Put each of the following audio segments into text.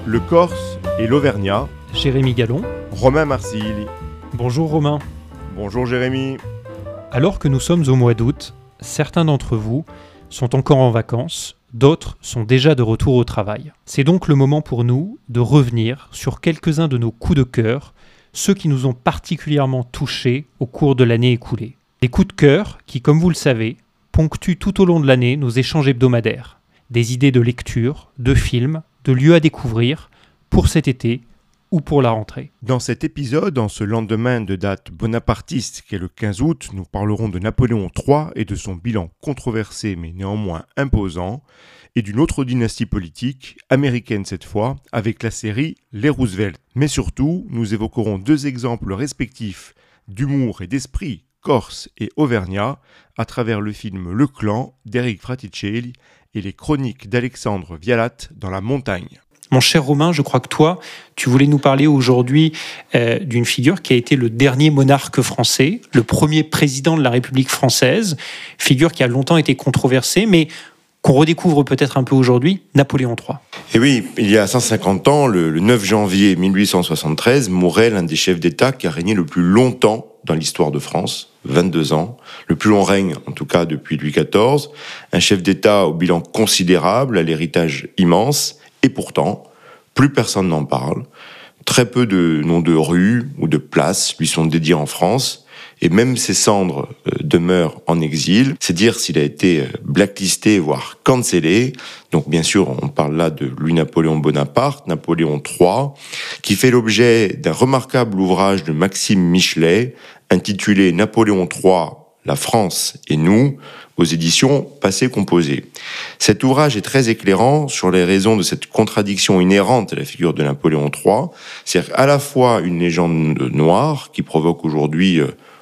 le Corse et l'Auvergnat. Jérémy Gallon. Romain Marsilli. Bonjour Romain. Bonjour Jérémy. Alors que nous sommes au mois d'août, certains d'entre vous sont encore en vacances, d'autres sont déjà de retour au travail. C'est donc le moment pour nous de revenir sur quelques-uns de nos coups de cœur, ceux qui nous ont particulièrement touchés au cours de l'année écoulée. Des coups de cœur qui, comme vous le savez, ponctuent tout au long de l'année nos échanges hebdomadaires. Des idées de lecture, de films, de lieux à découvrir pour cet été ou pour la rentrée. Dans cet épisode, en ce lendemain de date bonapartiste qui est le 15 août, nous parlerons de Napoléon III et de son bilan controversé mais néanmoins imposant, et d'une autre dynastie politique, américaine cette fois, avec la série Les Roosevelt. Mais surtout, nous évoquerons deux exemples respectifs d'humour et d'esprit corse et auvergnat à travers le film Le Clan d'Eric Fraticelli et les chroniques d'Alexandre Vialat dans la montagne. Mon cher Romain, je crois que toi, tu voulais nous parler aujourd'hui d'une figure qui a été le dernier monarque français, le premier président de la République française, figure qui a longtemps été controversée, mais qu'on redécouvre peut-être un peu aujourd'hui, Napoléon III. Et oui, il y a 150 ans, le 9 janvier 1873, mourait l'un des chefs d'État qui a régné le plus longtemps dans l'histoire de France, 22 ans, le plus long règne en tout cas depuis Louis XIV, un chef d'État au bilan considérable, à l'héritage immense, et pourtant, plus personne n'en parle. Très peu de noms de rues ou de places lui sont dédiés en France, et même ses cendres demeurent en exil. C'est dire s'il a été blacklisté, voire cancellé. Donc bien sûr, on parle là de Louis-Napoléon Bonaparte, Napoléon III, qui fait l'objet d'un remarquable ouvrage de Maxime Michelet, intitulé Napoléon III, la France et nous, aux éditions Passé Composé. Cet ouvrage est très éclairant sur les raisons de cette contradiction inhérente à la figure de Napoléon III. C'est à la fois une légende noire qui provoque aujourd'hui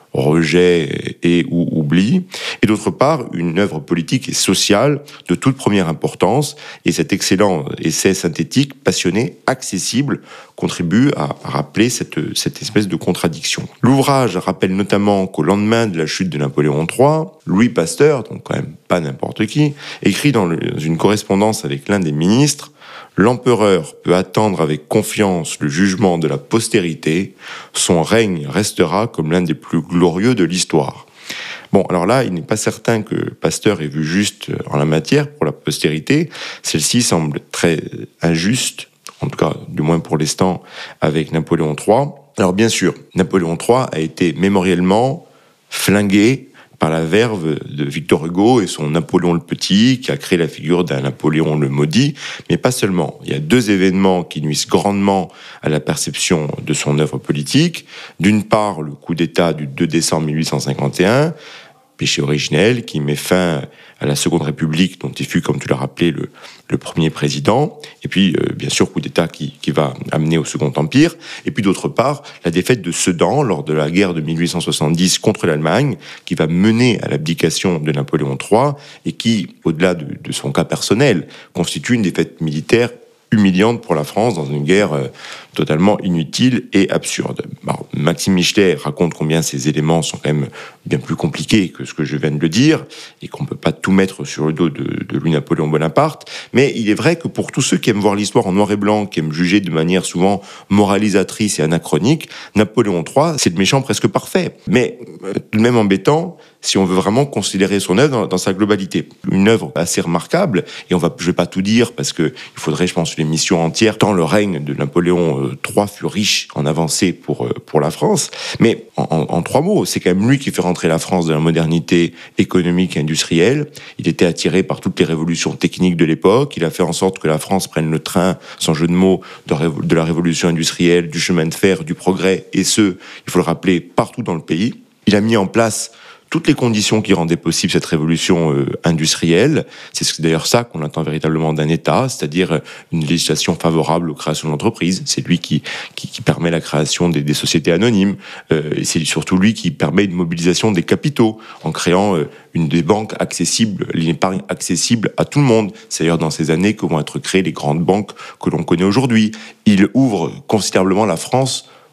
rejet et ou oubli, et d'autre part une œuvre politique et sociale de toute première importance, et cet excellent essai synthétique, passionné, accessible, contribue à rappeler cette espèce de contradiction. L'ouvrage rappelle notamment qu'au lendemain de la chute de Napoléon III, Louis Pasteur, donc quand même pas n'importe qui, écrit dans une correspondance avec l'un des ministres: l'empereur peut attendre avec confiance le jugement de la postérité, son règne restera comme l'un des plus glorieux de l'histoire. Bon, alors là, il n'est pas certain que Pasteur ait vu juste en la matière pour la postérité. Celle-ci semble très injuste, en tout cas, du moins pour l'instant, avec Napoléon III. Alors bien sûr, Napoléon III a été mémoriellement flingué par la verve de Victor Hugo et son Napoléon le Petit, qui a créé la figure d'un Napoléon le Maudit, mais pas seulement. Il y a deux événements qui nuisent grandement à la perception de son œuvre politique. D'une part, le coup d'État du 2 décembre 1851, péché originel, qui met fin à la Seconde République, dont il fut, comme tu l'as rappelé, le premier président, et puis, bien sûr, coup d'État qui va amener au Second Empire, et puis d'autre part, la défaite de Sedan lors de la guerre de 1870 contre l'Allemagne, qui va mener à l'abdication de Napoléon III, et qui, au-delà de son cas personnel, constitue une défaite militaire humiliante pour la France dans une guerre totalement inutile et absurde. Alors, Maxime Michelet raconte combien ces éléments sont quand même bien plus compliqués que ce que je viens de le dire, et qu'on ne peut pas tout mettre sur le dos de Louis-Napoléon Bonaparte, mais il est vrai que pour tous ceux qui aiment voir l'histoire en noir et blanc, qui aiment juger de manière souvent moralisatrice et anachronique, Napoléon III, c'est le méchant presque parfait, mais tout de même embêtant si on veut vraiment considérer son œuvre dans sa globalité. Une œuvre assez remarquable, et je vais pas tout dire parce que il faudrait, je pense, une émission entière, tant le règne de Napoléon III fut riche en avancées pour la France. Mais en trois mots, c'est quand même lui qui fait rentrer la France dans la modernité économique et industrielle. Il était attiré par toutes les révolutions techniques de l'époque. Il a fait en sorte que la France prenne le train, sans jeu de mots, de la révolution industrielle, du chemin de fer, du progrès, et il faut le rappeler, partout dans le pays. Il a mis en place toutes les conditions qui rendaient possible cette révolution industrielle. C'est d'ailleurs ça qu'on attend véritablement d'un État, c'est-à-dire une législation favorable aux créations d'entreprises. C'est lui qui permet la création des sociétés anonymes. Et c'est surtout lui qui permet une mobilisation des capitaux en créant des banques accessibles, l'épargne accessible à tout le monde. C'est d'ailleurs dans ces années que vont être créées les grandes banques que l'on connaît aujourd'hui. Il ouvre considérablement la France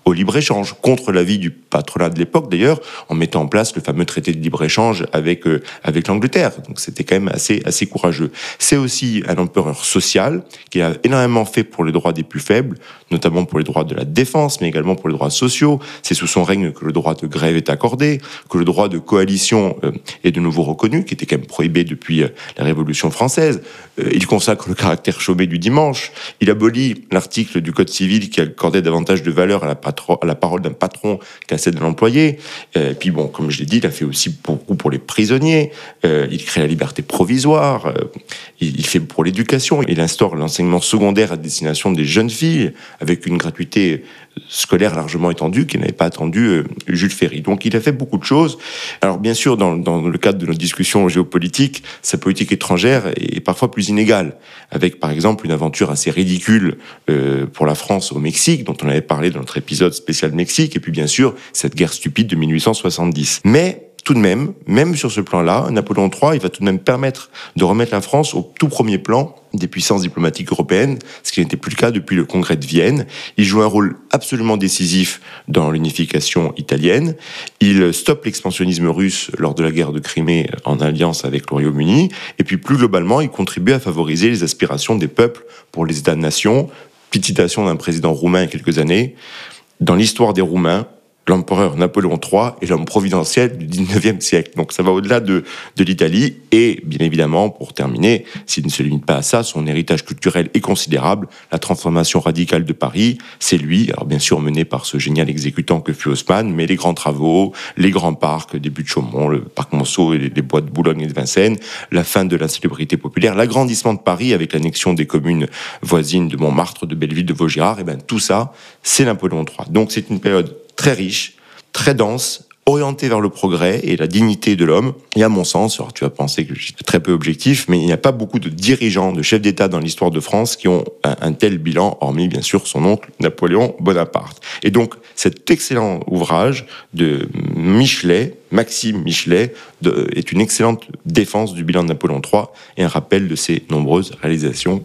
au libre-échange, contre l'avis du patronat de l'époque d'ailleurs, en mettant en place le fameux traité de libre-échange avec l'Angleterre. Donc c'était quand même assez courageux. C'est aussi un empereur social qui a énormément fait pour les droits des plus faibles, notamment pour les droits de la défense, mais également pour les droits sociaux. C'est sous son règne que le droit de grève est accordé, que le droit de coalition est de nouveau reconnu, qui était quand même prohibé depuis la Révolution française. Il consacre le caractère chômé du dimanche. Il abolit l'article du Code civil qui accordait davantage de valeur à la parole d'un patron qu'à celle d'un employé. Puis bon, comme je l'ai dit, il a fait aussi beaucoup pour les prisonniers. Il crée la liberté provisoire. Il fait pour l'éducation. Il instaure l'enseignement secondaire à destination des jeunes filles avec une gratuité scolaire largement étendue qui n'avait pas attendu Jules Ferry. Donc il a fait beaucoup de choses. Alors bien sûr, dans le cadre de notre discussion géopolitique, sa politique étrangère est parfois plus inégale, avec par exemple une aventure assez ridicule pour la France au Mexique, dont on avait parlé dans notre épisode spécial Mexique, et puis bien sûr cette guerre stupide de 1870. Mais tout de même sur ce plan-là, Napoléon III, il va tout de même permettre de remettre la France au tout premier plan des puissances diplomatiques européennes, ce qui n'était plus le cas depuis le Congrès de Vienne. Il joue un rôle absolument décisif dans l'unification italienne. Il stoppe l'expansionnisme russe lors de la guerre de Crimée en alliance avec le Royaume-Uni. Et puis plus globalement, il contribue à favoriser les aspirations des peuples pour les États-nations. Petite citation d'un président roumain il y a quelques années. Dans l'histoire des Roumains, l'empereur Napoléon III est l'homme providentiel du 19e siècle. Donc ça va au-delà de l'Italie. Et bien évidemment, pour terminer, s'il ne se limite pas à ça, son héritage culturel est considérable. La transformation radicale de Paris, c'est lui, alors bien sûr mené par ce génial exécutant que fut Haussmann, mais les grands travaux, les grands parcs des buttes de Chaumont, le parc Monceau et les bois de Boulogne et de Vincennes, la fin de la célébrité populaire, l'agrandissement de Paris avec l'annexion des communes voisines de Montmartre, de Belleville, de Vaugirard, et bien tout ça, c'est Napoléon III. Donc c'est une période très riche, très dense, orientée vers le progrès et la dignité de l'homme. Et à mon sens, alors tu vas penser que je suis très peu objectif, mais il n'y a pas beaucoup de dirigeants, de chefs d'État dans l'histoire de France qui ont un tel bilan, hormis bien sûr son oncle Napoléon Bonaparte. Et donc cet excellent ouvrage de Michelet, Maxime Michelet, est une excellente défense du bilan de Napoléon III et un rappel de ses nombreuses réalisations.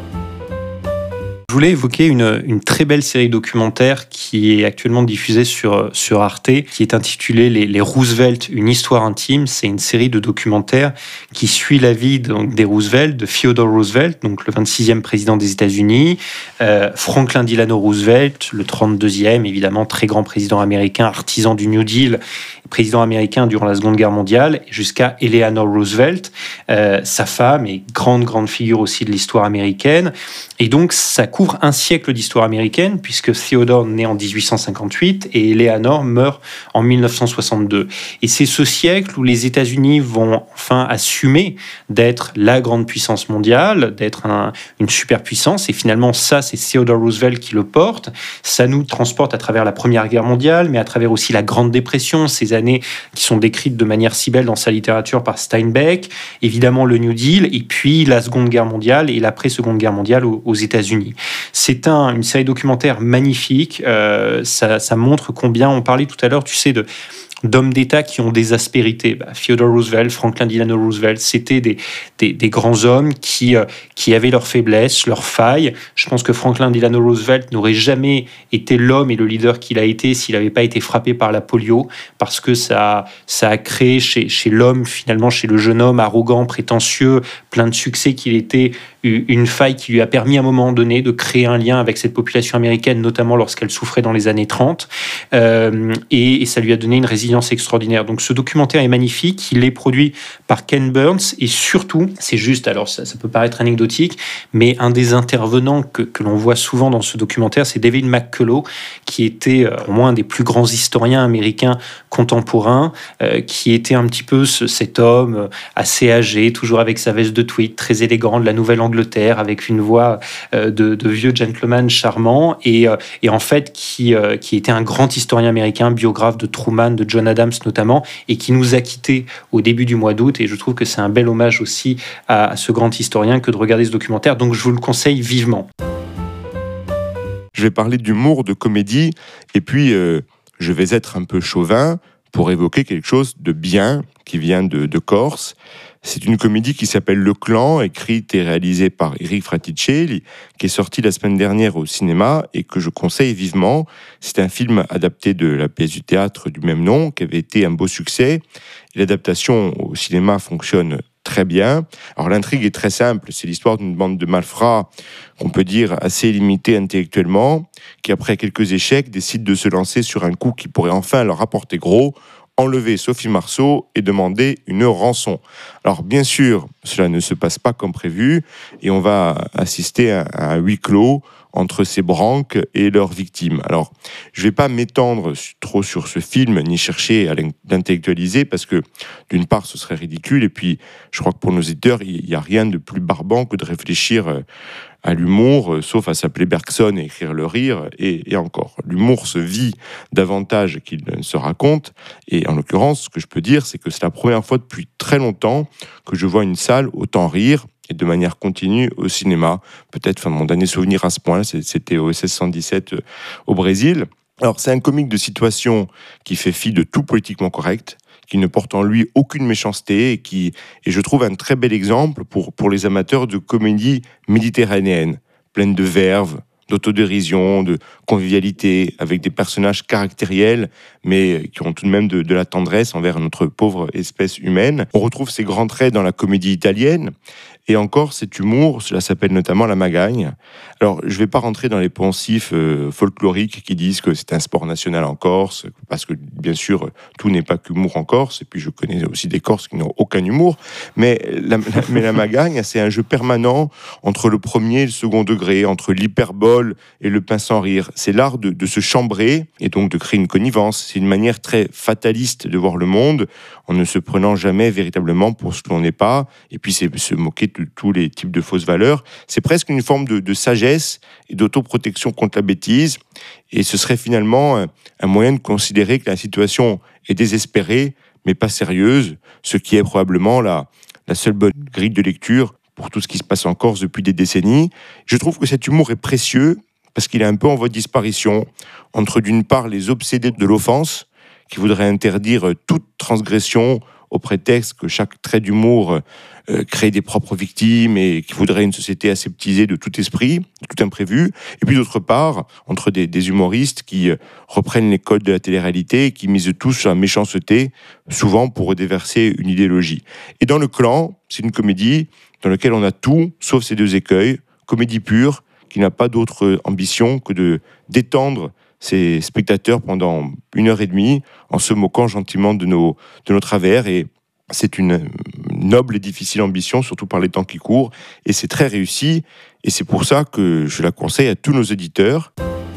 Je voulais évoquer une très belle série documentaire qui est actuellement diffusée sur Arte, qui est intitulée les Roosevelt, une histoire intime. C'est une série de documentaires qui suit la vie des Roosevelt, de Theodore Roosevelt, donc le 26e président des États-Unis, Franklin Delano Roosevelt, le 32e, évidemment très grand président américain, artisan du New Deal, président américain durant la Seconde Guerre mondiale, jusqu'à Eleanor Roosevelt, sa femme et grande figure aussi de l'histoire américaine. Et donc, ça couvre un siècle d'histoire américaine, puisque Theodore naît en 1858 et Eleanor meurt en 1962. Et c'est ce siècle où les États-Unis vont enfin assumer d'être la grande puissance mondiale, d'être une superpuissance. Et finalement, ça, c'est Theodore Roosevelt qui le porte. Ça nous transporte à travers la Première Guerre mondiale, mais à travers aussi la Grande Dépression, ces années qui sont décrites de manière si belle dans sa littérature par Steinbeck, évidemment le New Deal, et puis la Seconde Guerre mondiale et l'après-Seconde Guerre mondiale aux États-Unis. C'est une série documentaire magnifique. Ça montre combien, on parlait tout à l'heure, tu sais, d'hommes d'État qui ont des aspérités. Theodore Roosevelt, Franklin Delano Roosevelt, c'était des grands hommes qui avaient leurs faiblesses, leurs failles. Je pense que Franklin Delano Roosevelt n'aurait jamais été l'homme et le leader qu'il a été s'il n'avait pas été frappé par la polio, parce que ça a créé chez l'homme, finalement, chez le jeune homme arrogant, prétentieux, plein de succès qu'il était, une faille qui lui a permis à un moment donné de créer un lien avec cette population américaine, notamment lorsqu'elle souffrait dans les années 30, et ça lui a donné une résilience extraordinaire. Donc ce documentaire est magnifique, il est produit par Ken Burns, et surtout, c'est juste, alors ça peut paraître anecdotique, mais un des intervenants que l'on voit souvent dans ce documentaire, c'est David McCullough, qui était pour moi un des plus grands historiens américains contemporains, qui était un petit peu cet homme assez âgé, toujours avec sa veste de tweed, très élégant, de la Nouvelle-Angleterre, avec une voix de vieux gentleman charmant, et en fait qui était un grand historien américain, biographe de Truman, de John Adams notamment, et qui nous a quittés au début du mois d'août. Et je trouve que c'est un bel hommage aussi à ce grand historien que de regarder ce documentaire. Donc je vous le conseille vivement. Je vais parler d'humour, de comédie, et puis je vais être un peu chauvin pour évoquer quelque chose de bien qui vient de Corse. C'est une comédie qui s'appelle Le Clan, écrite et réalisée par Eric Fraticelli, qui est sortie la semaine dernière au cinéma et que je conseille vivement. C'est un film adapté de la pièce du théâtre du même nom, qui avait été un beau succès. L'adaptation au cinéma fonctionne très bien. Alors l'intrigue est très simple, c'est l'histoire d'une bande de malfrats qu'on peut dire assez limitée intellectuellement, qui après quelques échecs décident de se lancer sur un coup qui pourrait enfin leur rapporter gros, enlever Sophie Marceau et demander une rançon. Alors bien sûr, cela ne se passe pas comme prévu et on va assister à un huis clos entre ces branques et leurs victimes. Alors, je ne vais pas m'étendre trop sur ce film, ni chercher à l'intellectualiser, parce que, d'une part, ce serait ridicule, et puis, je crois que pour nos éditeurs, il n'y a rien de plus barbant que de réfléchir à l'humour, sauf à s'appeler Bergson et écrire le rire, et encore. L'humour se vit davantage qu'il ne se raconte, et en l'occurrence, ce que je peux dire, c'est que c'est la première fois depuis très longtemps que je vois une salle autant rire, et de manière continue au cinéma. Peut-être, mon dernier souvenir à ce point-là, c'était au SS 117 au Brésil. Alors, c'est un comique de situation qui fait fi de tout politiquement correct, qui ne porte en lui aucune méchanceté et qui est, je trouve, un très bel exemple pour les amateurs de comédie méditerranéenne, pleine de verve, d'autodérision, de convivialité, avec des personnages caractériels, mais qui ont tout de même de la tendresse envers notre pauvre espèce humaine. On retrouve ces grands traits dans la comédie italienne, et encore, cet humour, cela s'appelle notamment la magagne. Alors, je ne vais pas rentrer dans les poncifs folkloriques qui disent que c'est un sport national en Corse, parce que, bien sûr, tout n'est pas qu'humour en Corse, et puis je connais aussi des Corses qui n'ont aucun humour, mais la magagne, c'est un jeu permanent entre le premier et le second degré, entre l'hyperbole et le pain sans rire. C'est l'art de se chambrer, et donc de créer une connivence. C'est une manière très fataliste de voir le monde, en ne se prenant jamais véritablement pour ce que l'on n'est pas, et puis c'est se moquer de tous les types de fausses valeurs. C'est presque une forme de sagesse et d'autoprotection contre la bêtise, et ce serait finalement un moyen de considérer que la situation est désespérée, mais pas sérieuse, ce qui est probablement la seule bonne grille de lecture pour tout ce qui se passe en Corse depuis des décennies. Je trouve que cet humour est précieux, parce qu'il est un peu en voie de disparition, entre d'une part les obsédés de l'offense, qui voudraient interdire toute transgression au prétexte que chaque trait d'humour crée des propres victimes et qui voudraient une société aseptisée de tout esprit, de tout imprévu. Et puis d'autre part, entre des humoristes qui reprennent les codes de la télé-réalité et qui misent tous sur la méchanceté, souvent pour déverser une idéologie. Et dans Le Clan, c'est une comédie dans laquelle on a tout, sauf ces deux écueils. Comédie pure, qui n'a pas d'autre ambition que de détendre ses spectateurs pendant 1h30 en se moquant gentiment de nos travers. Et c'est une noble et difficile ambition, surtout par les temps qui courent, et c'est très réussi, et c'est pour ça que je la conseille à tous nos éditeurs.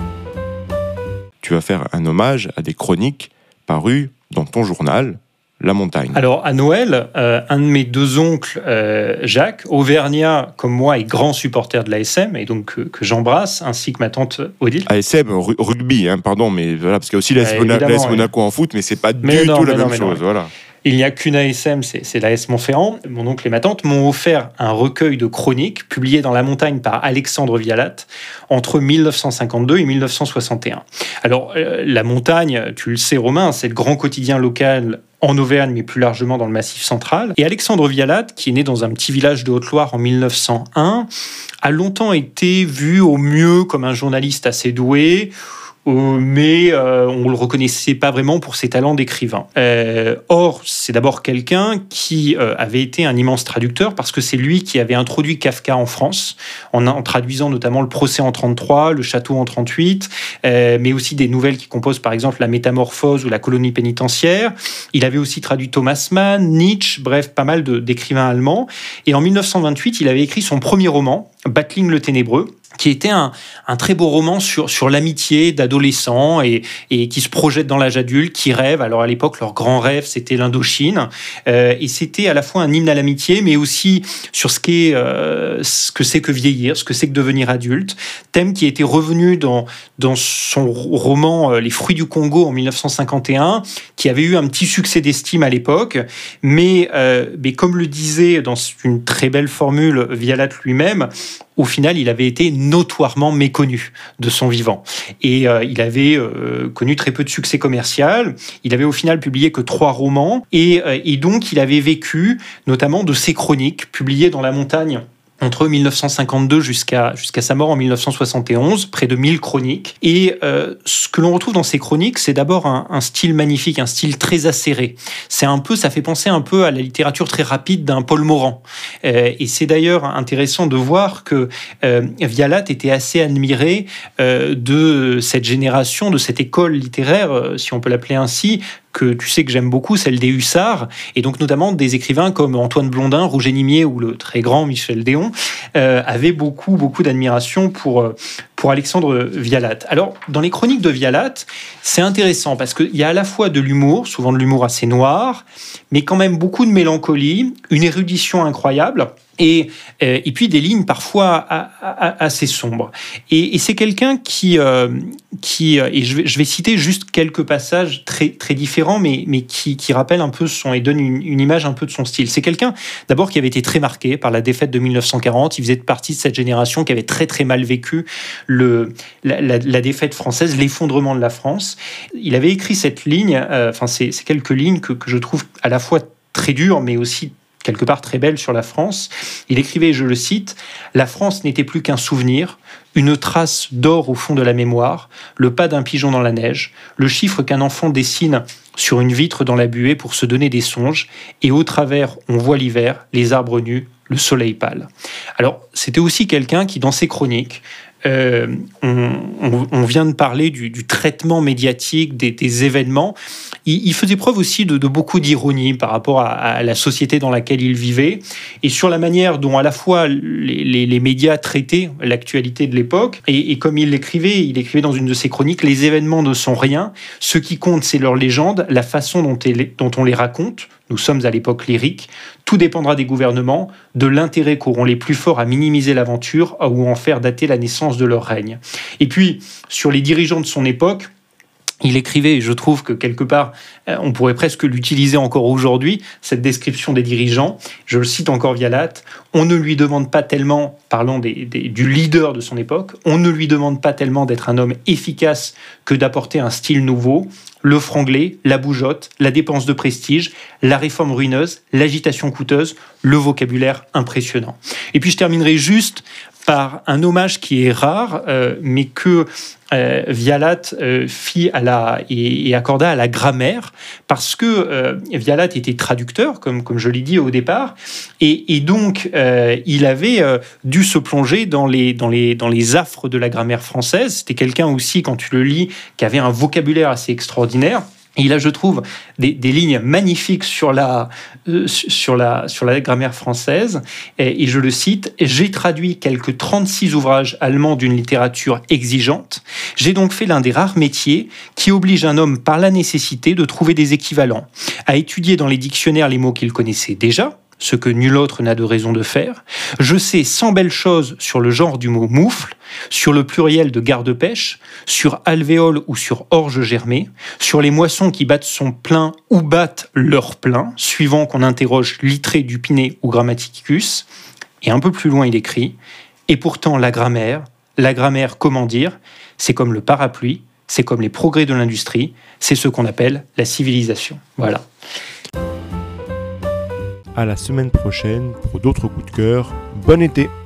Tu vas faire un hommage à des chroniques parues dans ton journal, La Montagne. Alors, à Noël, un de mes deux oncles, Jacques, auvergnat comme moi, est grand supporter de l'ASM, et donc que j'embrasse, ainsi que ma tante Odile. ASM, rugby, pardon, mais voilà, parce qu'il y a aussi l'AS Monaco en foot, mais c'est pas du tout la même chose. Voilà. Il n'y a qu'une ASM, c'est l'AS Montferrand. Mon oncle et ma tante m'ont offert un recueil de chroniques publié dans La Montagne par Alexandre Vialat entre 1952 et 1961. Alors, La Montagne, tu le sais Romain, c'est le grand quotidien local en Auvergne, mais plus largement dans le Massif central. Et Alexandre Vialat, qui est né dans un petit village de Haute-Loire en 1901, a longtemps été vu au mieux comme un journaliste assez doué, mais on ne le reconnaissait pas vraiment pour ses talents d'écrivain. Or, c'est d'abord quelqu'un qui avait été un immense traducteur, parce que c'est lui qui avait introduit Kafka en France, en traduisant notamment Le Procès en 33, Le Château en 38, mais aussi des nouvelles qui composent par exemple La Métamorphose ou La Colonie pénitentiaire. Il avait aussi traduit Thomas Mann, Nietzsche, bref, pas mal d'écrivains allemands. Et en 1928, il avait écrit son premier roman, Battling le Ténébreux, qui était un très beau roman sur l'amitié d'adolescents et qui se projettent dans l'âge adulte, qui rêvent. Alors à l'époque, leur grand rêve, c'était l'Indochine. Et c'était à la fois un hymne à l'amitié, mais aussi sur ce que c'est que vieillir, ce que c'est que devenir adulte. Thème qui était revenu dans son roman Les Fruits du Congo en 1951, qui avait eu un petit succès d'estime à l'époque. Mais comme le disait dans une très belle formule Vialat lui-même, au final, il avait été notoirement méconnu de son vivant. Et il avait connu très peu de succès commercial. Il avait au final publié que 3 romans. Et donc, il avait vécu notamment de ses chroniques publiées dans la montagne entre 1952 jusqu'à sa mort en 1971, près de 1000 chroniques. Et ce que l'on retrouve dans ces chroniques, c'est d'abord un style magnifique, un style très acéré. Ça fait penser un peu à la littérature très rapide d'un Paul Morand. Et c'est d'ailleurs intéressant de voir que Vialat était assez admiré de cette génération, de cette école littéraire, si on peut l'appeler ainsi, que tu sais que j'aime beaucoup, celle des hussards, et donc notamment des écrivains comme Antoine Blondin, Roger Nimier ou le très grand Michel Déon, avaient beaucoup d'admiration pour Alexandre Vialat. Alors, dans les chroniques de Vialat, c'est intéressant parce qu'il y a à la fois de l'humour, souvent de l'humour assez noir, mais quand même beaucoup de mélancolie, une érudition incroyable, et puis des lignes parfois assez sombres. Et c'est quelqu'un qui et je vais citer juste quelques passages très différents, mais qui rappellent un peu et donne une image un peu de son style. C'est quelqu'un, d'abord, qui avait été très marqué par la défaite de 1940. Il faisait partie de cette génération qui avait très mal vécu la défaite française, l'effondrement de la France. Il avait écrit cette ligne, c'est quelques lignes que je trouve à la fois très dures, mais aussi quelque part très belle sur la France. Il écrivait, je le cite, « La France n'était plus qu'un souvenir, une trace d'or au fond de la mémoire, le pas d'un pigeon dans la neige, le chiffre qu'un enfant dessine sur une vitre dans la buée pour se donner des songes, et au travers, on voit l'hiver, les arbres nus, le soleil pâle. » Alors, c'était aussi quelqu'un qui, dans ses chroniques, on vient de parler du traitement médiatique des événements. Il faisait preuve aussi de beaucoup d'ironie par rapport à la société dans laquelle il vivait et sur la manière dont à la fois les médias traitaient l'actualité de l'époque et comme il l'écrivait dans une de ses chroniques, les événements ne sont rien, ce qui compte c'est leur légende, la façon dont on les raconte. Nous sommes à l'époque lyrique. Tout dépendra des gouvernements, de l'intérêt qu'auront les plus forts à minimiser l'aventure ou en faire dater la naissance de leur règne. Et puis, sur les dirigeants de son époque, il écrivait, et je trouve que quelque part, on pourrait presque l'utiliser encore aujourd'hui, cette description des dirigeants. Je le cite encore Vialat. On ne lui demande pas tellement, parlons du leader de son époque, on ne lui demande pas tellement d'être un homme efficace que d'apporter un style nouveau. Le franglais, la bougeotte, la dépense de prestige, la réforme ruineuse, l'agitation coûteuse, le vocabulaire impressionnant. Et puis je terminerai juste par un hommage qui est rare, mais que Vialat fit et accorda à la grammaire, parce que Vialat était traducteur, comme je l'ai dit au départ, et donc il avait dû se plonger dans les affres de la grammaire française. C'était quelqu'un aussi, quand tu le lis, qui avait un vocabulaire assez extraordinaire. Et là, je trouve des lignes magnifiques sur la grammaire française. Et je le cite, « J'ai traduit quelques 36 ouvrages allemands d'une littérature exigeante. J'ai donc fait l'un des rares métiers qui oblige un homme par la nécessité de trouver des équivalents, à étudier dans les dictionnaires les mots qu'il connaissait déjà, ce que nul autre n'a de raison de faire. Je sais 100 belles choses sur le genre du mot moufle, sur le pluriel de garde-pêche, sur alvéole ou sur orge germée, sur les moissons qui battent son plein ou battent leur plein, suivant qu'on interroge Littré, Dupiné ou Grammaticus. » Et un peu plus loin, il écrit « Et pourtant, la grammaire, comment dire, c'est comme le parapluie, c'est comme les progrès de l'industrie, c'est ce qu'on appelle la civilisation. » Voilà. À la semaine prochaine pour d'autres coups de cœur. Bon été!